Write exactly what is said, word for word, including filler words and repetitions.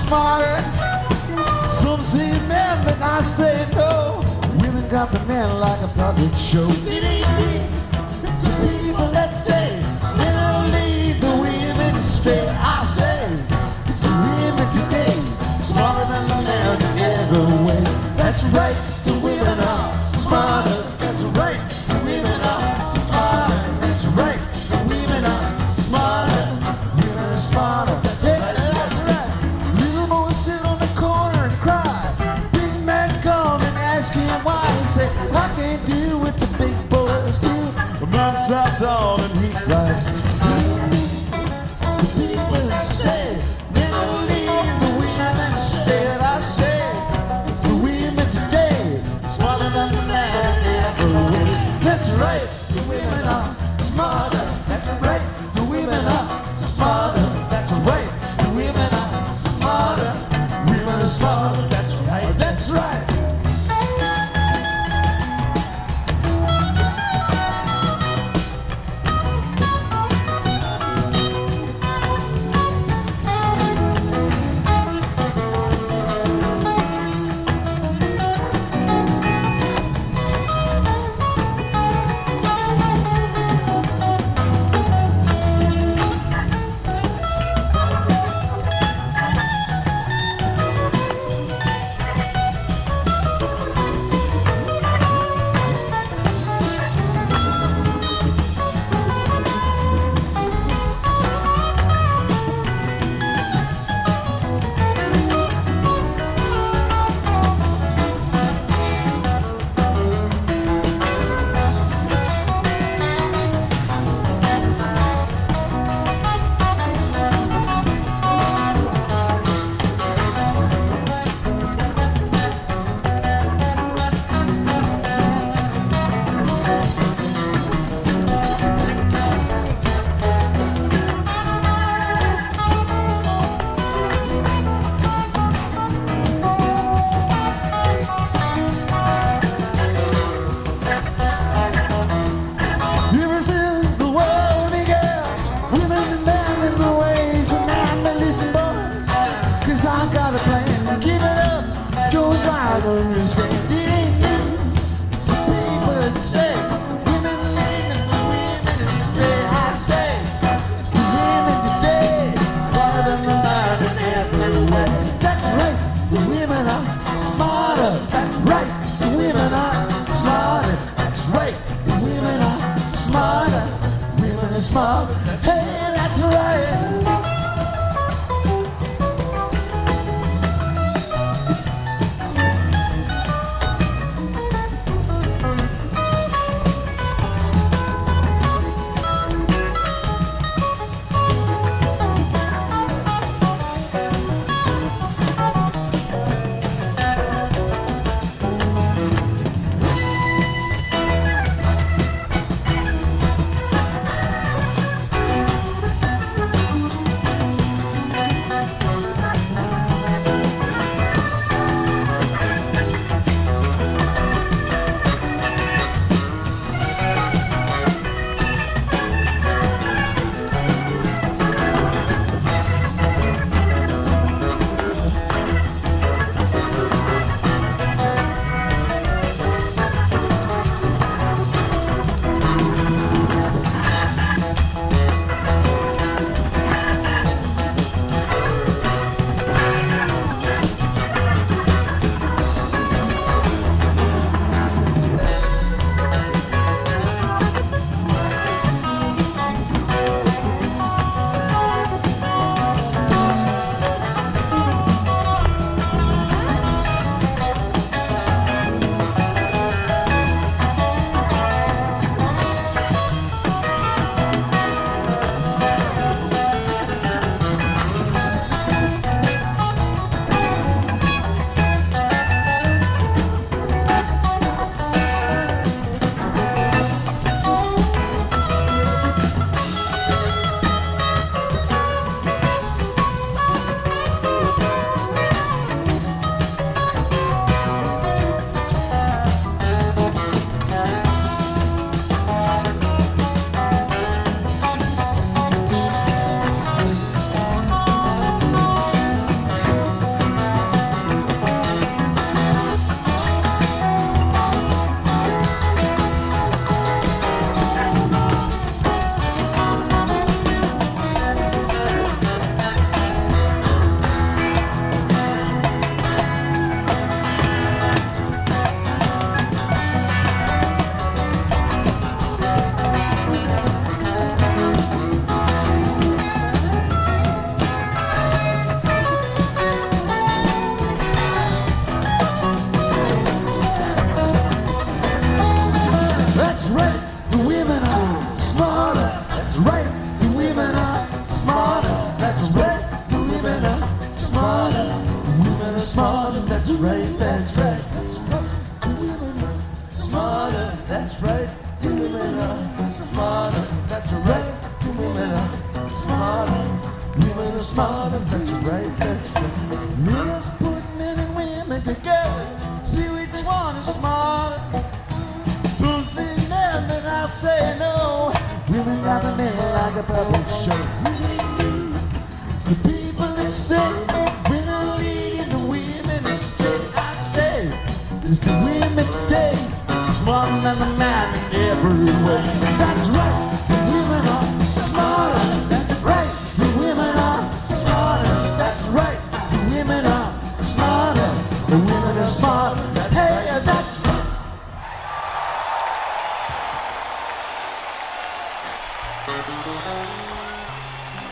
smarter. Some say men, but I say no. Women got the men like a puppet show. It ain't me, it's the people that say men will lead the women astray. I say it's the women today, smarter than the men in every way. That's right, the women are smarter. That's right, the women are smarter. That's right, the women are smarter. Women are smarter. Yeah, that's right. Little boy sit on the corner and cry. Big man come and ask him why. He say, I can't deal with the big boys too. I'm not south on and he like, it's the people that say men will lead the women instead. I say it's the women today, smarter than the man ever will. That's right, the women are smarter. That's right, the women are smarter. That's right, the women are smarter. Women are smarter. That's right, that's right. That's right, that's right. That's right. Women are smarter. That's right. Women are smarter. That's right. Women are smarter. Women are smarter. That's right. That's right. Let us put men and women together. See which one is smarter. So say men, then I say no. Women got the men like a puppet show. It's the people that say men are leading, the women are stay. I say it's the women today smarter than the man in every way. That's right, the women are smarter.